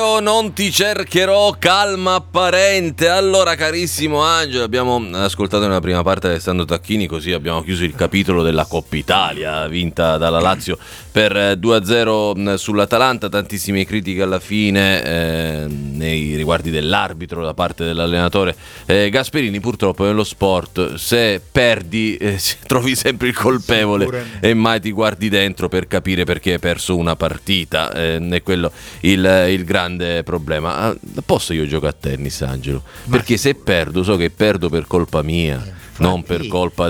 io non ti cercherò, calma apparente. Allora, carissimo Angelo, abbiamo ascoltato nella prima parte Alessandro Tacchini, così abbiamo chiuso il capitolo della Coppa Italia vinta dalla Lazio per 2-0 sull'Atalanta. Tantissime critiche alla fine nei riguardi dell'arbitro da parte dell'allenatore Gasperini. Purtroppo nello sport, se perdi trovi sempre il colpevole e mai ti guardi dentro per capire perché hai perso una partita. È quello il grande problema. Posso io giocare a tennis, Angelo? Perché se perdo, so che perdo per colpa mia, non per colpa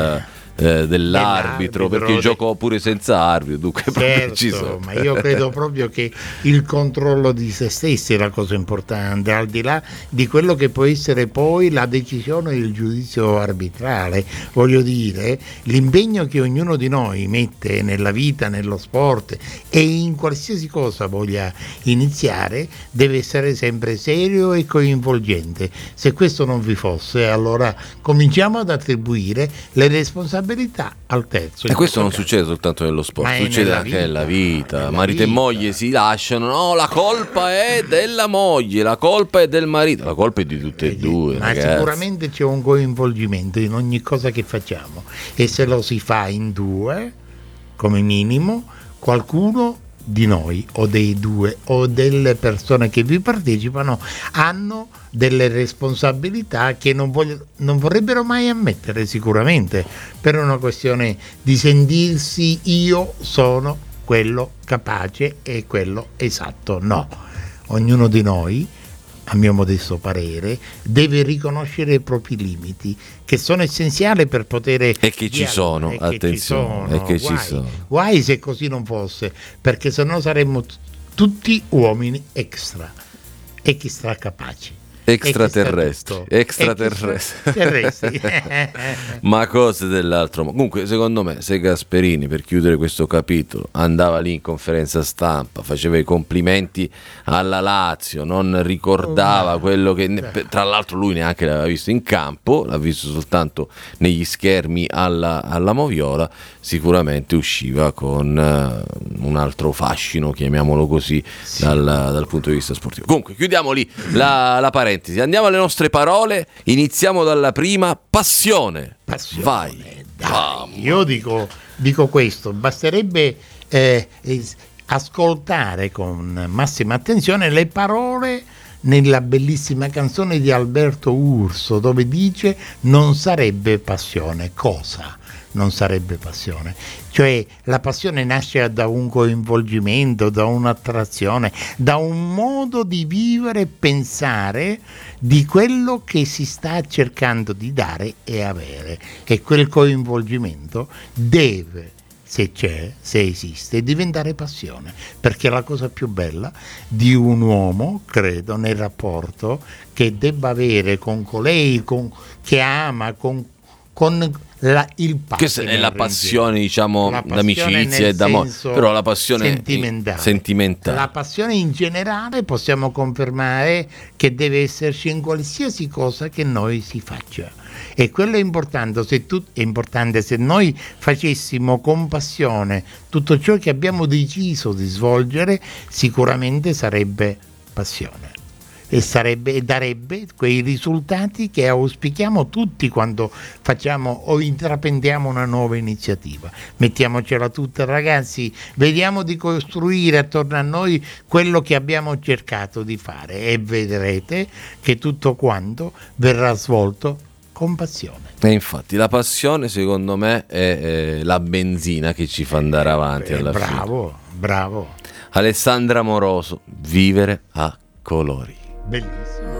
dell'arbitro, perché gioco pure senza arbitro, dunque certo, ci sono. Ma io credo proprio che il controllo di se stessi è la cosa importante, al di là di quello che può essere poi la decisione del giudizio arbitrale. Voglio dire, l'impegno che ognuno di noi mette nella vita, nello sport e in qualsiasi cosa voglia iniziare deve essere sempre serio e coinvolgente. Se questo non vi fosse, allora cominciamo ad attribuire le responsabilità al terzo. E questo non succede soltanto nello sport, succede anche nella vita. Marito e moglie si lasciano, no, la colpa è della moglie, la colpa è del marito, la colpa è di tutte e due. Ma ragazzi, sicuramente c'è un coinvolgimento in ogni cosa che facciamo, e se lo si fa in due, come minimo, qualcuno di noi o dei due o delle persone che vi partecipano hanno delle responsabilità che non vorrebbero mai ammettere, sicuramente, per una questione di sentirsi io sono quello capace e quello esatto. No, ognuno di noi, a mio modesto parere, deve riconoscere i propri limiti, che sono essenziali per poter e che ci sono, attenzione, e che ci sono. Guai se così non fosse, perché sennò saremmo tutti uomini extra capaci. Extraterrestri. Ma cose dell'altro. Comunque, secondo me, se Gasperini, per chiudere questo capitolo, andava lì in conferenza stampa, faceva i complimenti alla Lazio, non ricordava quello che tra l'altro lui neanche l'aveva visto in campo, l'ha visto soltanto negli schermi alla Moviola, sicuramente usciva con un altro fascino, chiamiamolo così, dal punto di vista sportivo. Comunque, chiudiamo lì la parentesi. Andiamo alle nostre parole, iniziamo dalla prima: passione. Vai. Dai, io dico questo, basterebbe ascoltare con massima attenzione le parole nella bellissima canzone di Alberto Urso, dove dice: non sarebbe passione. Cosa? Non sarebbe passione, cioè la passione nasce da un coinvolgimento, da un'attrazione, da un modo di vivere e pensare di quello che si sta cercando di dare e avere, e quel coinvolgimento deve, se c'è, se esiste, diventare passione, perché è la cosa più bella di un uomo, credo, nel rapporto che debba avere con colei che ama, con il partner, questa è la passione, diciamo, d'amicizia e d'amore, però la passione sentimentale. La passione in generale possiamo confermare che deve esserci in qualsiasi cosa che noi si faccia, e quello è importante. È importante se noi facessimo con passione tutto ciò che abbiamo deciso di svolgere, sicuramente sarebbe passione. E darebbe quei risultati che auspichiamo tutti quando facciamo o intraprendiamo una nuova iniziativa. Mettiamocela tutta, ragazzi, vediamo di costruire attorno a noi quello che abbiamo cercato di fare, e vedrete che tutto quanto verrà svolto con passione. E infatti la passione, secondo me, è la benzina che ci fa andare avanti alla fine. Bravo. Alessandra Moroso, Vivere a colori. Bellissimo.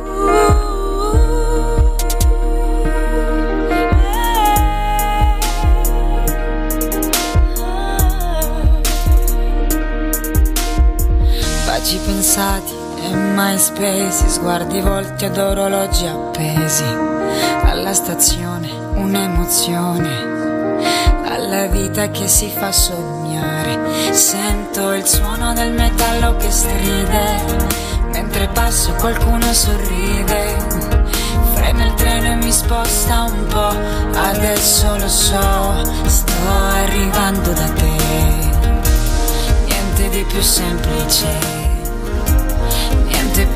Baci pensati e mai spesi, sguardi volti ad orologi appesi, alla stazione un'emozione, alla vita che si fa sognare. Sento il suono del metallo che stride, mentre passo qualcuno sorride, frena il treno e mi sposta un po', adesso lo so, sto arrivando da te, niente di più semplice,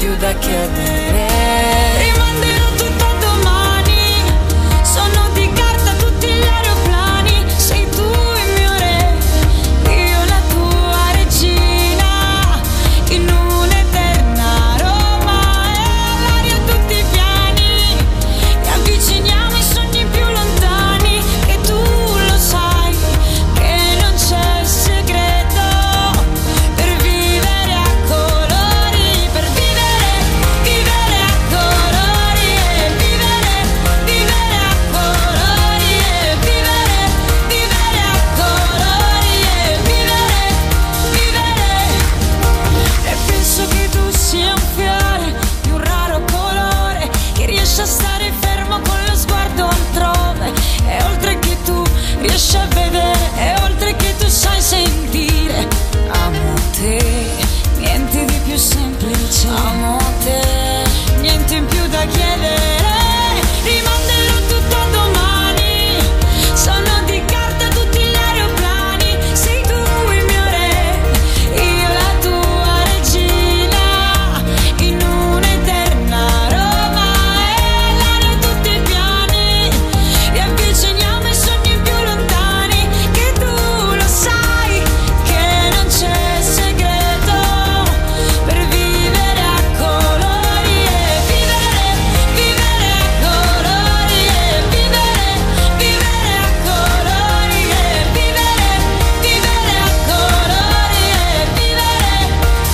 più da chiedere. Rimanderò tutto a domani, sono di carta tutti gli aeroplani. Sei tu il mio re, io la tua regina, in un'eterna Roma. E all'aria tutti i piani, e avviciniamo i sogni più lontani. Che tu lo sai, che non c'è segreto per vivere a colori, per vivere, vivere a colori, e vivere, vivere a colori, e vivere, vivere a colori, e vivere, vivere. E penso che tu sia un fiore di un raro colore, che riesce a stare fermo con lo sguardo altrove. E oltre che tu riesci a vedere, e oltre che tu sai sentire, amo te, niente di più semplice. Amo te, niente in più da chiedere. Rimanderò tutto a domani, sono di carta tutti gli aeroplani. Sei tu il mio re, io la tua regina, in un'eterna Roma. E l'aria tutti i piani, e avviciniamo i sogni più lontani. Che tu lo sai, che non c'è segreto per vivere a colori, e vivere, vivere a colori, e vivere, vivere a colori, e vivere, vivere a colori, e vivere,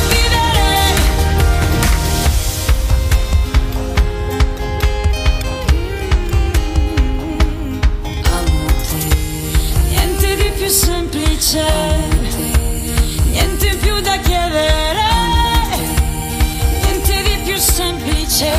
vivere. Amo te, niente di più semplice, niente in più da chiedere, niente di più semplice,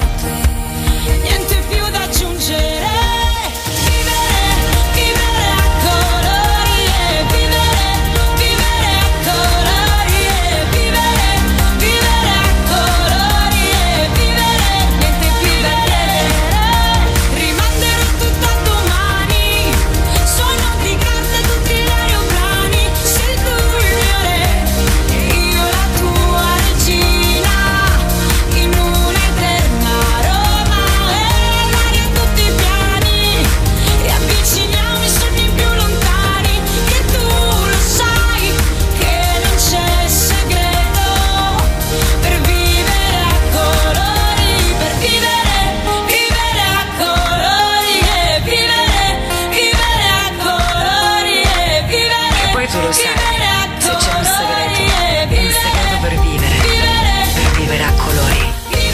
niente più da aggiungere. Vivere, vivere a colori, e vivere, vivere a colori, e vivere, vivere a colori, e vivere, niente più da chiedere. Rimanderò tutto a domani, sono di carta tutti gli aeroplani. Sei tu il mio re, io la tua regina, in un'eterna Roma. E l'aria tutti i piani, e avviciniamo i sogni più lontani. Che tu lo sai, che non c'è segreto per vivere a colori, per vivere, vivere a colori, e vivere, vivere a colori, e vivere. E poi tu lo sai, vivere a se c'è un colori, segreto, e è un segreto per vivere a colori.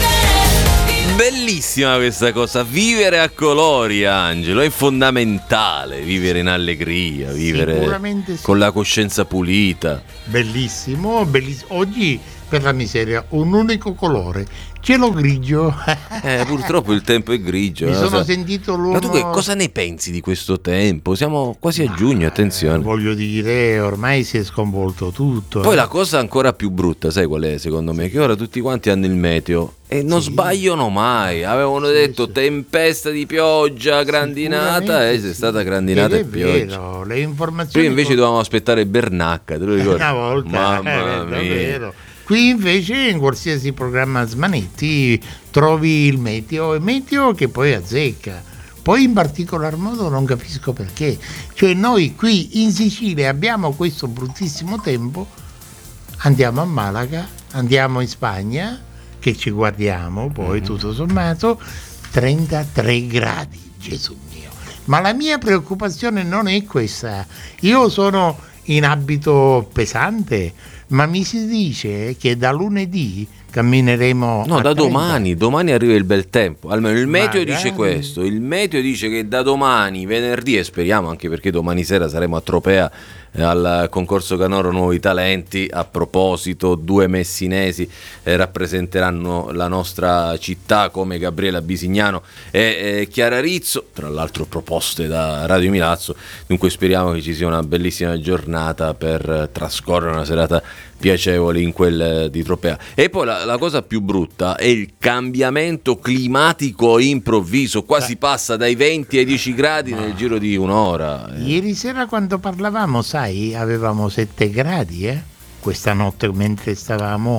Bellissima questa cosa, vivere a colori, Angelo, è fondamentale, vivere in allegria, vivere Sicuramente sì. con la coscienza pulita. Bellissimo, bellissimo. Oggi, per la miseria, un unico colore, cielo grigio. Purtroppo il tempo è grigio. Mi no? sono sentito l'uno... Ma tu cosa ne pensi di questo tempo? Siamo quasi a giugno, attenzione. Voglio dire, ormai si è sconvolto tutto. Poi la cosa ancora più brutta, sai qual è secondo me? Che ora tutti quanti hanno il meteo e non sbagliano mai. Avevano detto tempesta di pioggia, grandinata, e c'è stata grandinata e Ed è pioggia. vero, le informazioni... Prima invece dovevamo aspettare Bernacca, te lo ricordi? Una volta, Mamma mia. davvero. Qui invece in qualsiasi programma Smanetti trovi il meteo che poi azzecca. Poi in particolar modo non capisco perché. Cioè noi qui in Sicilia abbiamo questo bruttissimo tempo, andiamo a Malaga, andiamo in Spagna, che ci guardiamo, poi tutto sommato 33 gradi, Gesù mio. Ma la mia preoccupazione non è questa. Io sono in abito pesante, ma mi si dice che da lunedì cammineremo No, a da 30. domani arriva il bel tempo. Almeno il meteo Magari. dice questo. Il meteo dice che da domani, venerdì, e speriamo anche perché domani sera saremo a Tropea al concorso Canoro Nuovi Talenti. A proposito, 2 messinesi rappresenteranno la nostra città, come Gabriela Bisignano e Chiara Rizzo, tra l'altro proposte da Radio Milazzo. Dunque speriamo che ci sia una bellissima giornata per trascorrere una serata piacevole in quel di Tropea. E poi la cosa più brutta è il cambiamento climatico improvviso. Qua si passa dai 20 ai 10 gradi nel giro di un'ora. Ieri sera quando parlavamo, sai, avevamo 7 gradi, questa notte mentre stavamo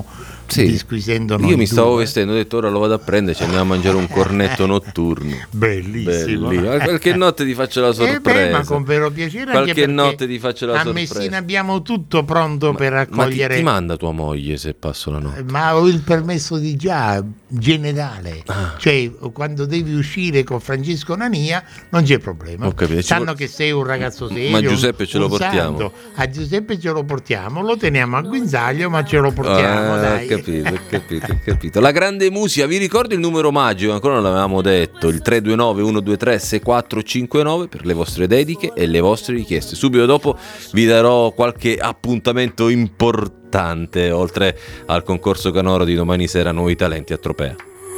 disquisendo noi Io mi stavo due. vestendo, ho detto ora lo vado a prendere, ci andiamo a mangiare un cornetto notturno. Bellissimo. Qualche notte ti faccio la sorpresa. Ma con vero piacere, Qualche anche notte ti faccio la a sorpresa. Messina abbiamo tutto pronto per accogliere. Ma ti manda tua moglie se passo la notte? Ma ho il permesso di già generale, cioè quando devi uscire con Francesco Nania non c'è problema. Ho capito. Sanno che sei un ragazzo serio. Ma Giuseppe ce lo un portiamo? santo. A Giuseppe ce lo portiamo, lo teniamo a guinzaglio, ma ce lo portiamo. Dai. Ho capito. La grande musica, vi ricordo il numero magico, ancora non l'avevamo detto, il 329 123 6459 per le vostre dediche e le vostre richieste. Subito dopo vi darò qualche appuntamento importante, oltre al concorso canoro di domani sera Nuovi Talenti a Tropea.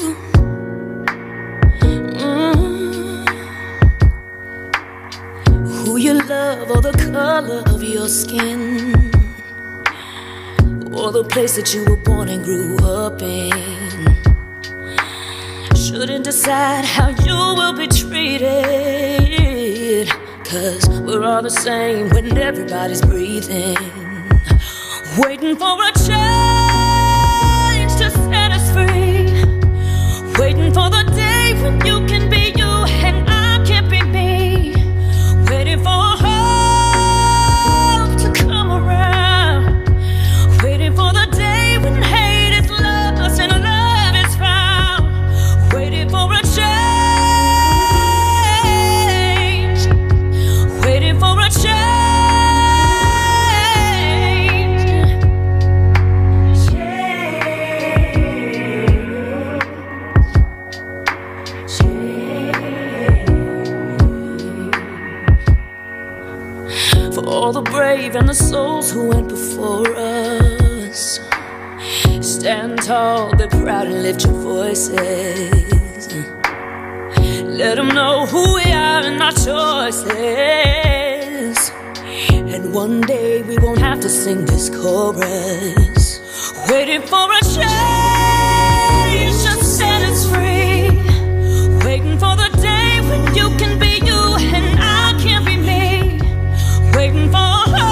Who you love or the color of your skin, or the place that you were born and grew up in, shouldn't decide how you will be treated, 'cause we're all the same when everybody's breathing, waiting for a change to set us free, waiting for the day when you can be you and I can be me, waiting for hope to come around, waiting for the day when hate is lost and love is found, waiting for a change, waiting for a change. For all the brave and the souls who went before us, stand tall, be proud and lift your voices. Let them know who we are and our choices. And one day we won't have to sing this chorus, waiting for a change to set us free, waiting for the day when you can be you and I can be me, waiting for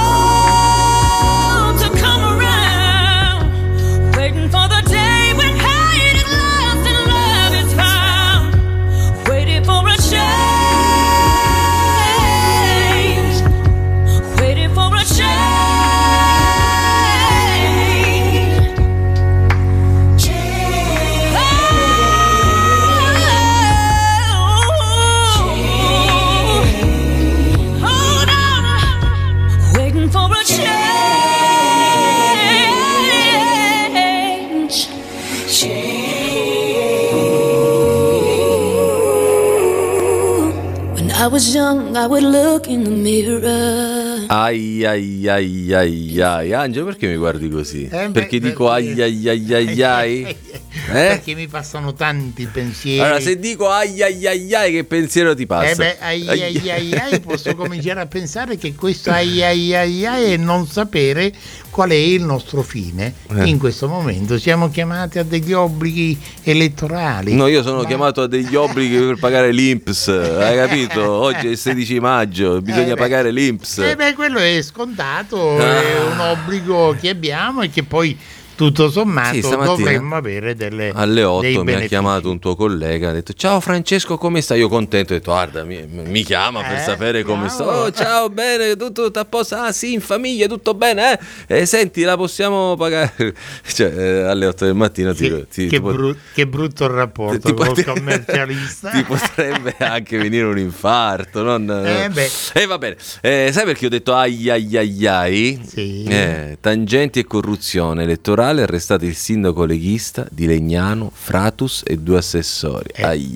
hope to come around, waiting for the day when hate is lost and love is found, waiting for a change, waiting for a change. Hold on, waiting for a change. When I was young, I would look in the mirror. Ai ai ai ai ai. Angelo, perché mi guardi così? Perché dico ai ai ai ai ai? Perché mi passano tanti pensieri. Allora, se dico ai ai ai ai, che pensiero ti passa? Ai ai ai ai, posso cominciare a pensare che questo ai ai ai ai è non sapere qual è il nostro fine. In questo momento siamo chiamati a degli obblighi elettorali. No, io sono chiamato a degli obblighi per pagare l'INPS, hai capito? Oggi è il 16 maggio, bisogna pagare l'INPS. Quello è scontato, è un obbligo che abbiamo e che poi tutto sommato dovremmo avere alle 8 mi benefici. Ha chiamato un tuo collega, ha detto ciao Francesco, come stai? Io contento, ho detto guarda mi chiama per sapere come sto. Oh, ciao, bene, tutto a posto? Ah sì, in famiglia tutto bene, senti, la possiamo pagare? Cioè, alle 8 del mattino che brutto il rapporto col commercialista. Ti potrebbe anche venire un infarto, non? Va bene, sai perché ho detto ai ai ai ai? Sì. Tangenti e corruzione elettorale, arrestato il sindaco leghista di Legnano, Fratus e 2 assessori.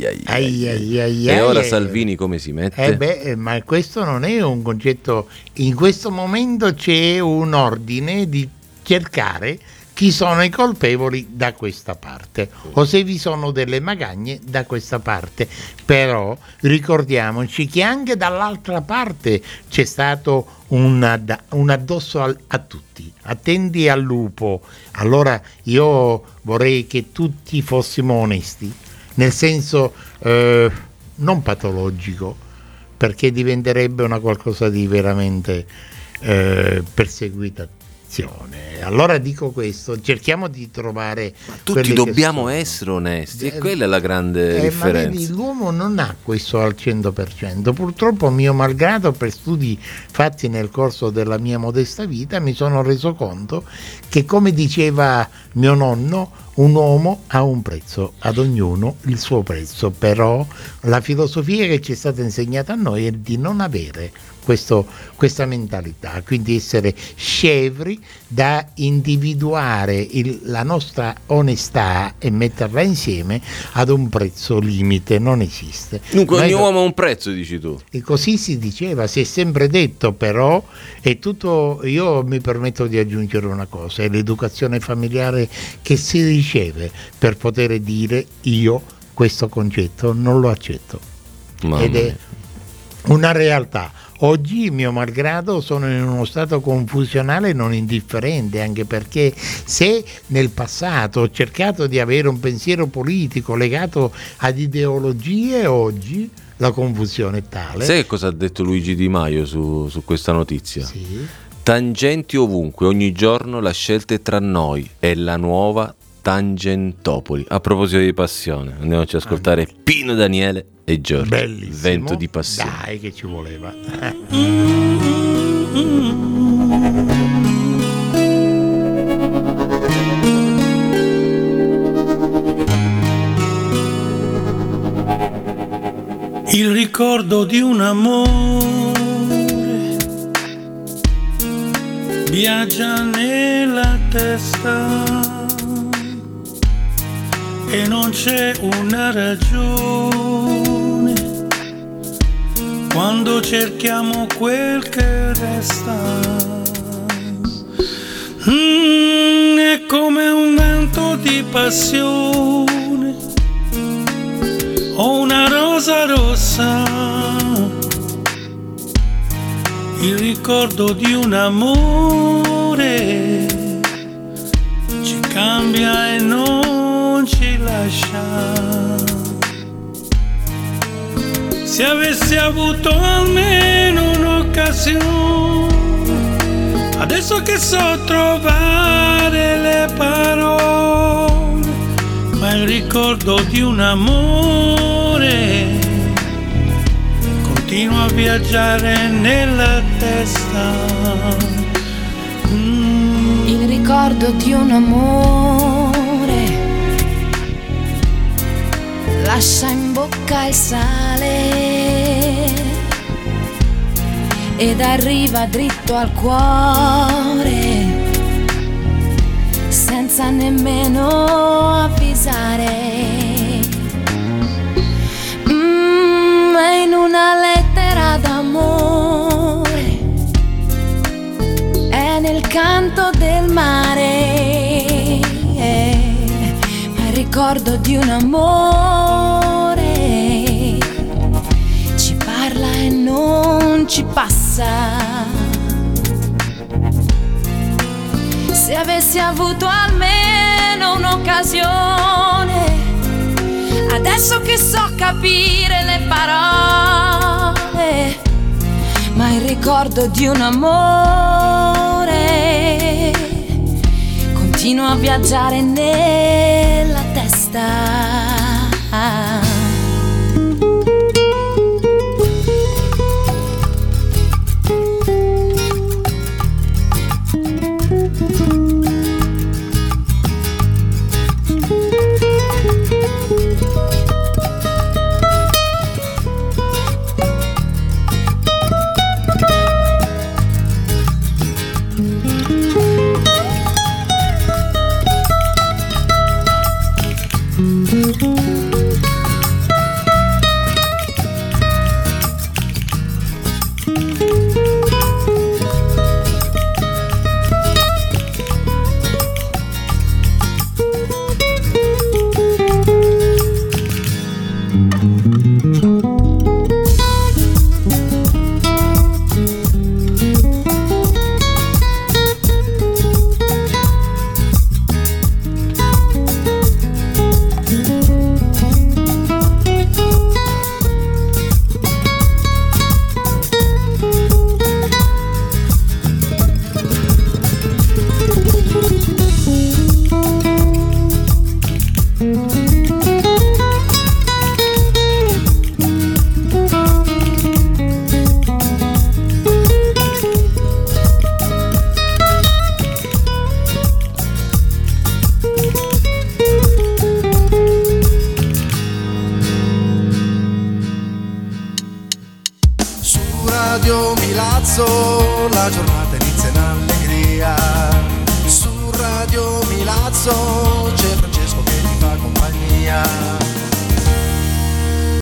E ora Salvini come si mette? Ma questo non è un concetto. In questo momento c'è un ordine di cercare chi sono i colpevoli da questa parte o se vi sono delle magagne da questa parte. Però ricordiamoci che anche dall'altra parte c'è stato un addosso a tutti, attenti al lupo. Allora io vorrei che tutti fossimo onesti, nel senso non patologico, perché diventerebbe una qualcosa di veramente perseguita. attenzione. Allora dico questo, cerchiamo di trovare. Tutti dobbiamo essere onesti, e quella è la grande differenza. Ma vedi, l'uomo non ha questo al 100%. Purtroppo, mio malgrado, per studi fatti nel corso della mia modesta vita, mi sono reso conto che, come diceva mio nonno, un uomo ha un prezzo, ad ognuno il suo prezzo. Però la filosofia che ci è stata insegnata a noi è di non avere questa mentalità, quindi essere scevri da individuare la nostra onestà e metterla insieme ad un prezzo limite. Non esiste. Dunque ogni uomo ha un prezzo, dici tu. E così si diceva, si è sempre detto, però è tutto. Io mi permetto di aggiungere una cosa: è l'educazione familiare che si riceve per poter dire io questo concetto non lo accetto. Ed è una realtà. Oggi, mio malgrado, sono in uno stato confusionale non indifferente, anche perché se nel passato ho cercato di avere un pensiero politico legato ad ideologie, oggi la confusione è tale. Sai cosa ha detto Luigi Di Maio su questa notizia? Sì. Tangenti ovunque, ogni giorno la scelta è tra noi, è la nuova Tangentopoli. A proposito di passione, andiamoci ad ascoltare Pino Daniele e Giorgio. Bellissimo. Vento di passione. Dai, che ci voleva. Il ricordo di un amore viaggia nella testa e non c'è una ragione quando cerchiamo quel che resta. È come un vento di passione o una rosa rossa, il ricordo di un amore ci cambia e non ci lascia. Se avessi avuto almeno un'occasione, adesso che so trovare le parole, ma il ricordo di un amore continua a viaggiare nella testa. Il ricordo di un amore lascia in bocca il sale ed arriva dritto al cuore senza nemmeno avvisare. È in una lettera d'amore, è nel canto del mare, ma il ricordo di un amore ci parla e non ci passa. Se avessi avuto almeno un'occasione, adesso che so capire le parole, ma il ricordo di un amore continua a viaggiare nella testa. Milazzo, la giornata inizia in allegria. Su Radio Milazzo c'è Francesco che ti fa compagnia.